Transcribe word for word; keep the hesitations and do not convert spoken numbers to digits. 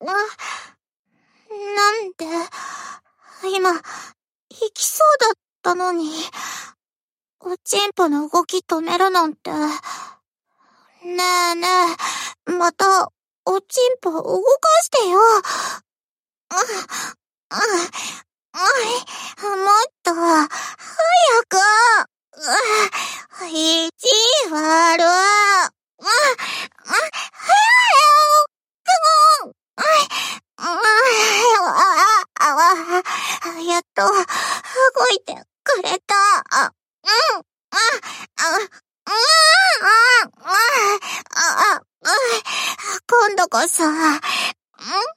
なんで、今、行きそうだったのに、おちんぽの動き止めるなんて。ねえねえ、また、おちんぽ動かしてよ。うん、うん、うん、もっと、早く。うん、意地悪。うん、うん、早よ。うん、うん、やっと、動いてくれた。うん、うん、うん、うん、うん、うん、今度こそ、うん